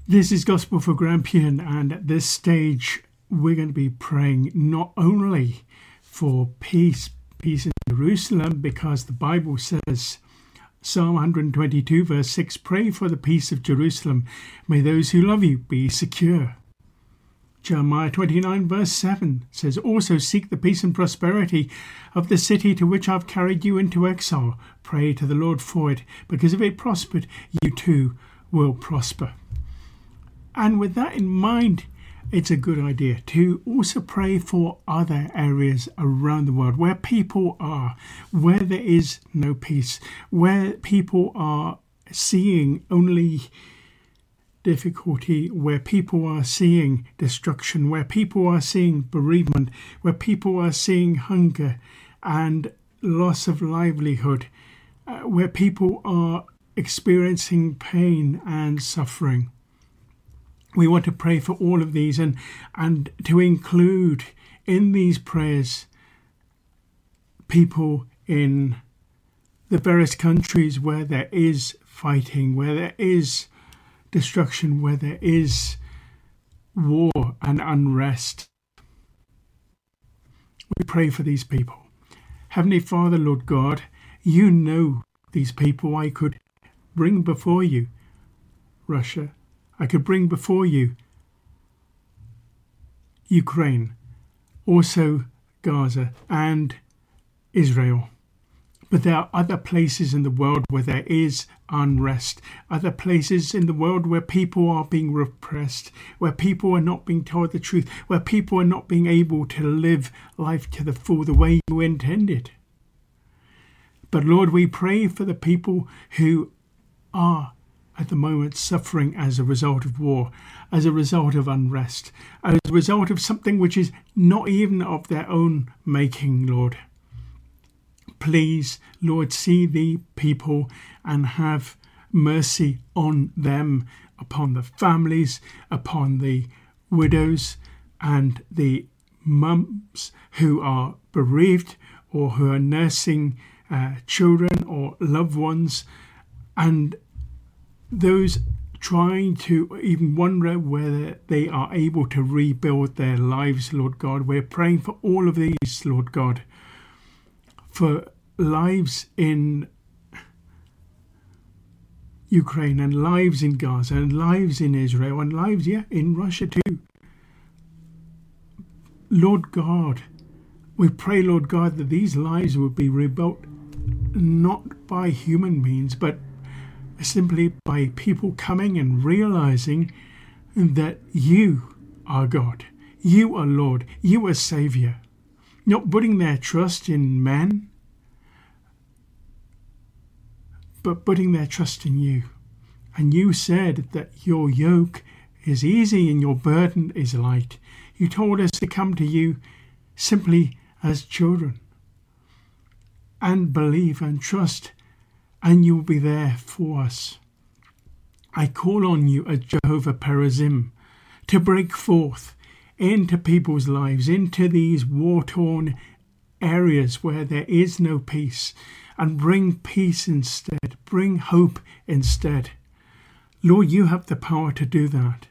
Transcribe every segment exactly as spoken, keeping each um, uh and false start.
This is Gospel for Grampian, and at this stage we're going to be praying not only for peace, peace in Jerusalem, because the Bible says, Psalm one twenty-two verse six, pray for the peace of Jerusalem. May those who love you be secure. Jeremiah twenty-nine verse seven says, also seek the peace and prosperity of the city to which I've carried you into exile. Pray to the Lord for it, because if it prospered, you too will prosper. And with that in mind, it's a good idea to also pray for other areas around the world where people are, where there is no peace, where people are seeing only difficulty, where people are seeing destruction, where people are seeing bereavement, where people are seeing hunger and loss of livelihood, uh, where people are experiencing pain and suffering. We want to pray for all of these and, and to include in these prayers people in the various countries where there is fighting, where there is destruction, where there is war and unrest. We pray for these people. Heavenly Father, Lord God, you know these people. I could bring before you Russia. I could bring before you Ukraine, also Gaza and Israel. But there are other places in the world where there is unrest, other places in the world where people are being repressed, where people are not being told the truth, where people are not being able to live life to the full the way you intended. But Lord, we pray for the people who are at the moment suffering as a result of war, as a result of unrest, as a result of something which is not even of their own making, Lord. Please, Lord, see the people and have mercy on them, upon the families, upon the widows and the mums who are bereaved or who are nursing uh, children or loved ones, and those trying to even wonder whether they are able to rebuild their lives, Lord God. We're praying for all of these, Lord God, for lives in Ukraine and lives in Gaza and lives in Israel and lives, yeah, in Russia too. Lord God, we pray, Lord God, that these lives will be rebuilt not by human means, but simply by people coming and realizing that you are God, you are Lord, you are Saviour, not putting their trust in men, but putting their trust in you. And you said that your yoke is easy and your burden is light. You told us to come to you simply as children and believe and trust, and you'll be there for us. I call on you as Jehovah Perazim to break forth into people's lives, into these war-torn areas where there is no peace, and bring peace instead, bring hope instead. Lord, you have the power to do that.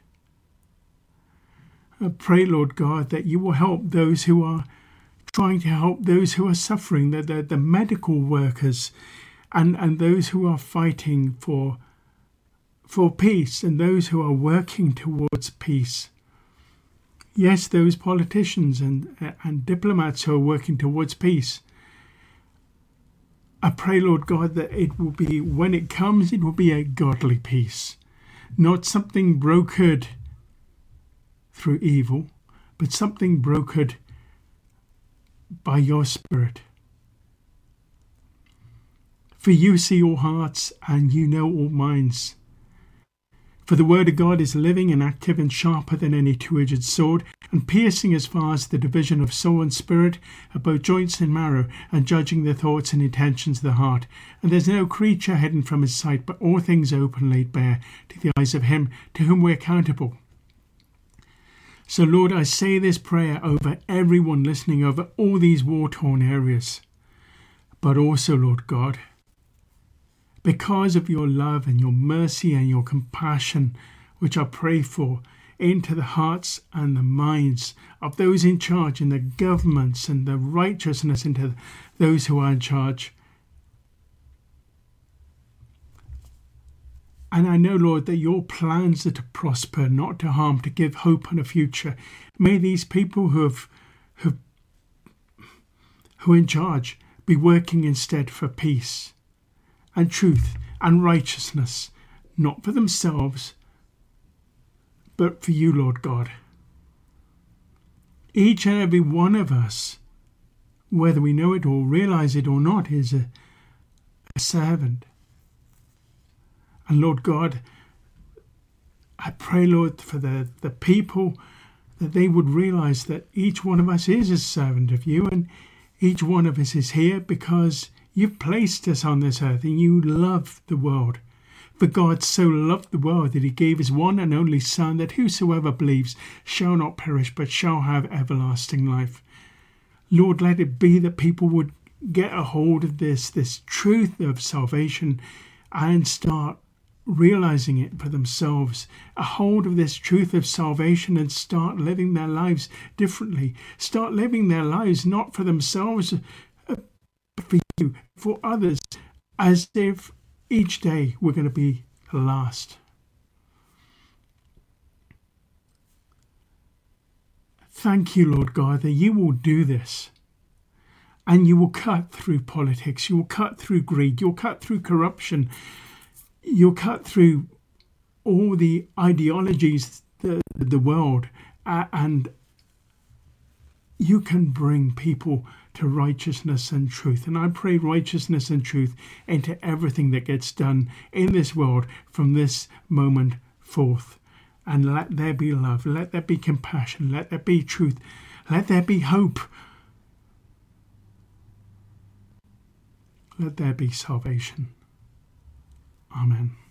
I pray, Lord God, that you will help those who are trying to help those who are suffering, the, the, the medical workers, And, and those who are fighting for, for peace, and those who are working towards peace. Yes, those politicians and, and diplomats who are working towards peace. I pray, Lord God, that it will be, when it comes, it will be a godly peace. Not something brokered through evil, but something brokered by your Spirit. For you see all hearts and you know all minds. For the word of God is living and active and sharper than any two-edged sword, and piercing as far as the division of soul and spirit, of both joints and marrow, and judging the thoughts and intentions of the heart. And there's no creature hidden from his sight, but all things open laid bare to the eyes of him to whom we're accountable. So Lord, I say this prayer over everyone listening, over all these war-torn areas. But also, Lord God, because of your love and your mercy and your compassion, which I pray for, into the hearts and the minds of those in charge in the governments, and the righteousness into those who are in charge. And I know, Lord, that your plans are to prosper, not to harm, to give hope and a future. May these people who have, who, who are in charge be working instead for peace and truth and righteousness, not for themselves, but for you, Lord God. Each and every one of us, whether we know it or realize it or not, is a, a servant. And Lord God, I pray, Lord, for the, the people, that they would realize that each one of us is a servant of you, and each one of us is here because you've placed us on this earth and you love the world. For God so loved the world that he gave his one and only Son, that whosoever believes shall not perish but shall have everlasting life. Lord, let it be that people would get a hold of this, this truth of salvation, and start realizing it for themselves, a hold of this truth of salvation, and start living their lives differently. Start living their lives not for themselves, but for you, for others, as if each day we're going to be the last. Thank you, Lord God, that you will do this. And you will cut through politics, you will cut through greed, you'll cut through corruption, you'll cut through all the ideologies of the world, uh, and you can bring people to righteousness and truth. And I pray righteousness and truth into everything that gets done in this world from this moment forth. And let there be love, let there be compassion, let there be truth, let there be hope. Let there be salvation. Amen.